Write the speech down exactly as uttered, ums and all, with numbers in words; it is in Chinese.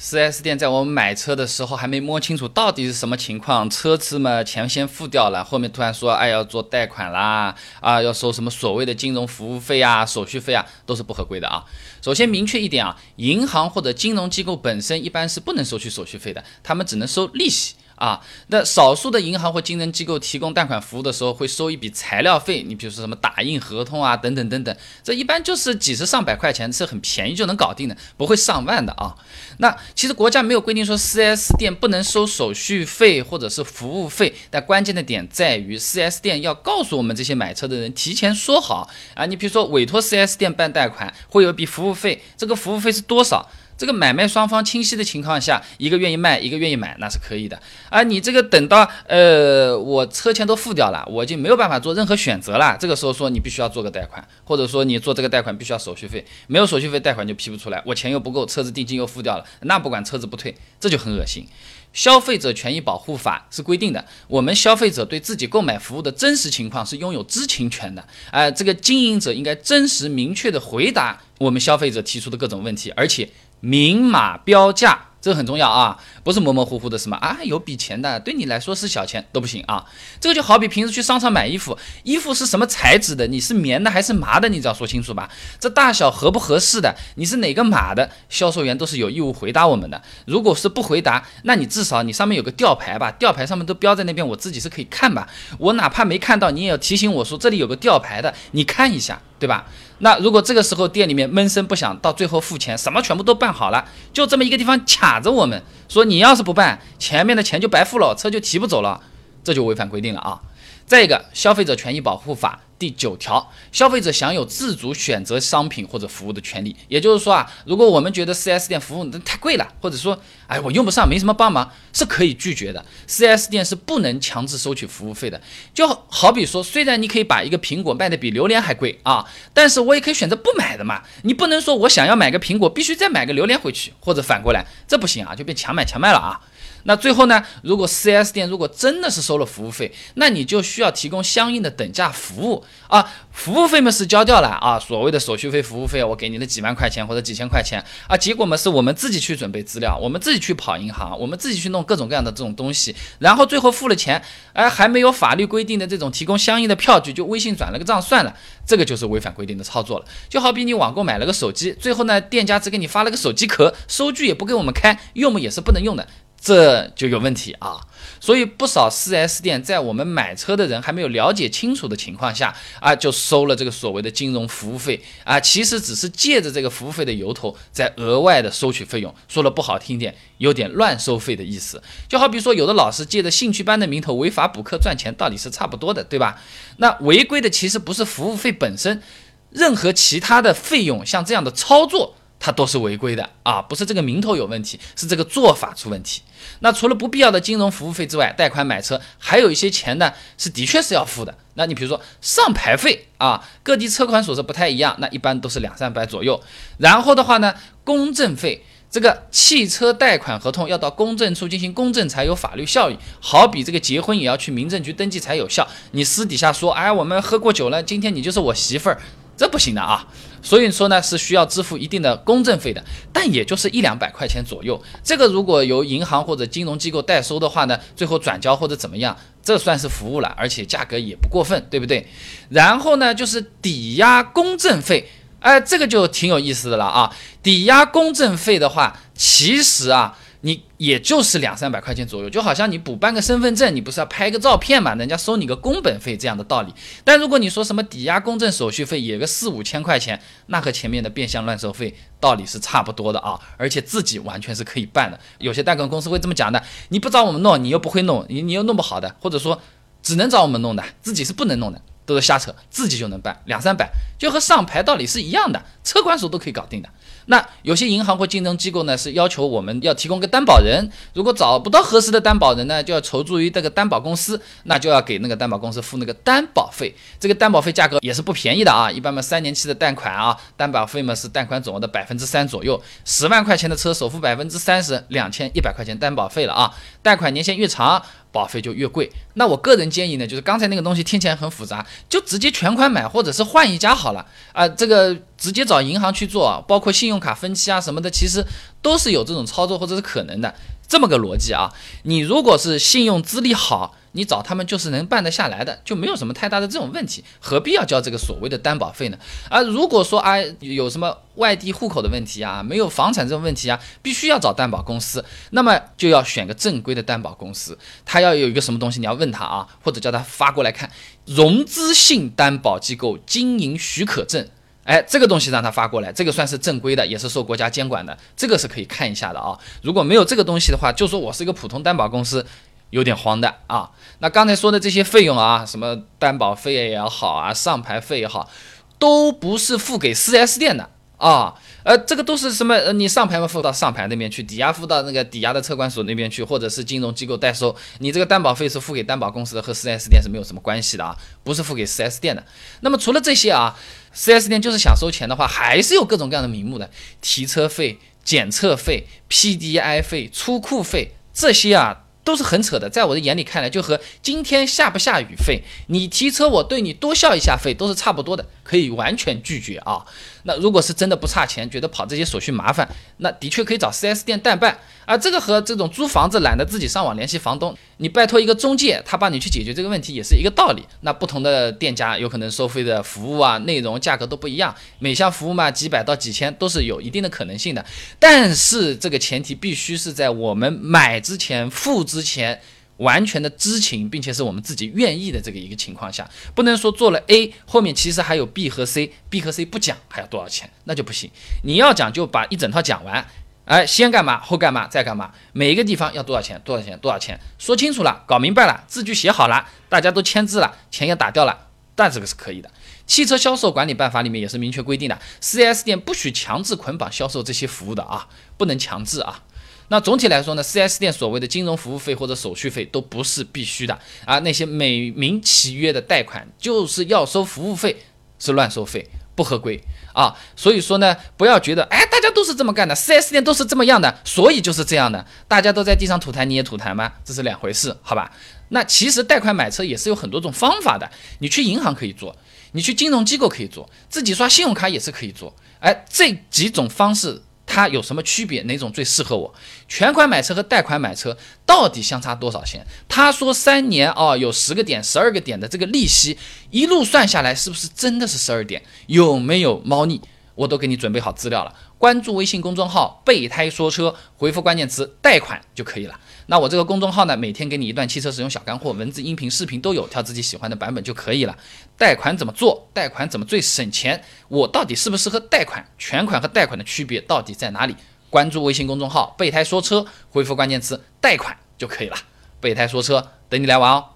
四 S 店在我们买车的时候还没摸清楚到底是什么情况，车子嘛钱先付掉了，后面突然说哎要做贷款啦，啊要收什么所谓的金融服务费啊、手续费啊，都是不合规的啊。首先明确一点啊，银行或者金融机构本身一般是不能收取手续费的，他们只能收利息。啊，那少数的银行或金融机构提供贷款服务的时候，会收一笔材料费，你比如说什么打印合同啊，等等等等，这一般就是几十上百块钱，是很便宜就能搞定的，不会上万的啊。那其实国家没有规定说 四 S 店不能收手续费或者是服务费，但关键的点在于 四 S 店要告诉我们这些买车的人提前说好啊，你比如说委托 四 S 店办贷款会有一笔服务费，这个服务费是多少？这个买卖双方清晰的情况下，一个愿意卖，一个愿意买，那是可以的啊。你这个等到呃我车钱都付掉了，我已经没有办法做任何选择了，这个时候说你必须要做个贷款，或者说你做这个贷款必须要手续费，没有手续费贷款就批不出来，我钱又不够，车子定金又付掉了，那不管车子不退，这就很恶心。消费者权益保护法是规定的，我们消费者对自己购买服务的真实情况是拥有知情权的，呃，这个经营者应该真实明确的回答我们消费者提出的各种问题，而且明码标价，这个很重要啊，不是模模糊糊的什么啊有笔钱的，对你来说是小钱都不行啊。这个就好比平时去商场买衣服，衣服是什么材质的，你是棉的还是麻的，你只要说清楚吧。这大小合不合适的，你是哪个码的，销售员都是有义务回答我们的。如果是不回答，那你至少你上面有个吊牌吧，吊牌上面都标在那边，我自己是可以看吧。我哪怕没看到，你也要提醒我说这里有个吊牌的，你看一下，对吧？那如果这个时候店里面闷声不响，到最后付钱，什么全部都办好了，就这么一个地方卡着我们，说你要是不办，前面的钱就白付了，车就提不走了，这就违反规定了啊。再一个，消费者权益保护法第九条，消费者享有自主选择商品或者服务的权利。也就是说啊，如果我们觉得 四 S 店服务太贵了，或者说哎我用不上，没什么帮忙，是可以拒绝的。四 S 店是不能强制收取服务费的。就好比说，虽然你可以把一个苹果卖的比榴莲还贵啊，但是我也可以选择不买的嘛。你不能说我想要买个苹果，必须再买个榴莲回去，或者反过来，这不行啊，就变强买强卖了啊。那最后呢，如果 四 S 店如果真的是收了服务费，那你就需要提供相应的等价服务啊，服务费嘛是交掉了啊，所谓的手续费、服务费，我给你了几万块钱或者几千块钱啊，结果嘛是我们自己去准备资料，我们自己去跑银行，我们自己去弄各种各样的这种东西，然后最后付了钱，哎，还没有法律规定的这种提供相应的票据，就微信转了个账算了，这个就是违反规定的操作了。就好比你网购买了个手机，最后呢店家只给你发了个手机壳，收据也不给我们开，用嘛也是不能用的。这就有问题啊！所以不少 四 S 店在我们买车的人还没有了解清楚的情况下啊，就收了这个所谓的金融服务费啊，其实只是借着这个服务费的由头，在额外的收取费用。说了不好听点，有点乱收费的意思。就好比说，有的老师借着兴趣班的名头违法补课赚钱，道理是差不多的，对吧？那违规的其实不是服务费本身，任何其他的费用，像这样的操作，它都是违规的啊，不是这个名头有问题，是这个做法出问题。那除了不必要的金融服务费之外，贷款买车还有一些钱呢，是的确是要付的。那你比如说上牌费啊，各地车款所是不太一样，那一般都是两三百左右。然后的话呢，公证费，这个汽车贷款合同要到公证处进行公证才有法律效力，好比这个结婚也要去民政局登记才有效。你私底下说，哎，我们喝过酒了，今天你就是我媳妇儿，这不行的啊。所以说呢，是需要支付一定的公证费的，但也就是一两百块钱左右。这个如果由银行或者金融机构代收的话呢，最后转交或者怎么样，这算是服务了，而且价格也不过分，对不对？然后呢，就是抵押公证费，哎、呃，这个就挺有意思的了啊。抵押公证费的话，其实啊，你也就是两三百块钱左右，就好像你补办个身份证，你不是要拍个照片嘛，人家收你个工本费这样的道理。但如果你说什么抵押公证手续费也个四五千块钱，那和前面的变相乱收费道理是差不多的啊，而且自己完全是可以办的。有些贷款公司会这么讲的，你不找我们弄，你又不会弄，你你又弄不好的，或者说只能找我们弄的，自己是不能弄的，都是瞎扯，自己就能办，两三百就和上牌道理是一样的，车管所都可以搞定的。那有些银行或金融机构呢，是要求我们要提供个担保人，如果找不到合适的担保人呢，就要求助于这个担保公司，那就要给那个担保公司付那个担保费。这个担保费价格也是不便宜的啊，一般嘛三年期的贷款啊，担保费嘛是贷款总额的百分之三左右，十万块钱的车首付百分之三十，两千一百块钱担保费了啊，贷款年限越长，保费就越贵。那我个人建议呢，就是刚才那个东西听起来很复杂，就直接全款买，或者是换一家好了啊、呃，这个直接找银行去做，包括信用卡分期啊什么的，其实都是有这种操作或者是可能的。这么个逻辑啊，你如果是信用资历好，你找他们就是能办得下来的，就没有什么太大的这种问题，何必要交这个所谓的担保费呢？啊，如果说啊有什么外地户口的问题啊，没有房产这种问题啊，必须要找担保公司，那么就要选个正规的担保公司，他要有一个什么东西，你要问他啊，或者叫他发过来看融资性担保机构经营许可证。哎，这个东西让他发过来，这个算是正规的，也是受国家监管的，这个是可以看一下的啊。如果没有这个东西的话，就说我是一个普通担保公司，有点慌的啊。那刚才说的这些费用啊，什么担保费也好啊，上牌费也好，都不是付给 四 S 店的啊。呃，这个都是什么？呃，你上牌嘛，付到上牌那边去，抵押付到那个抵押的车管所那边去，或者是金融机构代收。你这个担保费是付给担保公司的，和 四 S 店是没有什么关系的啊，不是付给 四 S 店的。那么除了这些啊， 四 S 店就是想收钱的话，还是有各种各样的名目的，提车费、检测费、P D I 费、出库费，这些啊都是很扯的。在我的眼里看来，就和今天下不下雨费，你提车我对你多笑一下费都是差不多的，可以完全拒绝啊。那如果是真的不差钱，觉得跑这些手续麻烦，那的确可以找 四 S 店代办啊。这个和这种租房子懒得自己上网联系房东，你拜托一个中介，他帮你去解决这个问题也是一个道理。那不同的店家有可能收费的服务啊、内容、价格都不一样，每项服务嘛几百到几千都是有一定的可能性的。但是这个前提必须是在我们买之前、付之前完全的知情，并且是我们自己愿意的这个一个情况下，不能说做了 A 后面其实还有 B 和 C，B 和 C 不讲还要多少钱，那就不行。你要讲就把一整套讲完，哎，先干嘛后干嘛再干嘛，每一个地方要多少钱多少钱多少钱，说清楚了，搞明白了，字据写好了，大家都签字了，钱也打掉了，但这个是可以的。汽车销售管理办法里面也是明确规定的， 四 S 店不许强制捆绑销售这些服务的啊，不能强制啊。那总体来说呢 ，四 S 店所谓的金融服务费或者手续费都不是必须的啊，那些美名其约的贷款就是要收服务费，是乱收费，不合规啊。所以说呢，不要觉得哎，大家都是这么干的 ，四 S 店都是这么样的，所以就是这样的，大家都在地上吐痰，你也吐痰吗？这是两回事，好吧？那其实贷款买车也是有很多种方法的，你去银行可以做，你去金融机构可以做，自己刷信用卡也是可以做，哎，这几种方式它有什么区别？哪种最适合我？全款买车和贷款买车到底相差多少钱？他说三年哦，有十个点、十二个点的这个利息，一路算下来是不是真的是十二点？有没有猫腻？我都给你准备好资料了。关注微信公众号备胎说车，回复关键词贷款就可以了。那我这个公众号呢，每天给你一段汽车使用小干货，文字、音频、视频都有，挑自己喜欢的版本就可以了。贷款怎么做？贷款怎么最省钱？我到底适不适合贷款？全款和贷款的区别到底在哪里？关注微信公众号备胎说车，回复关键词贷款就可以了。备胎说车，等你来玩哦。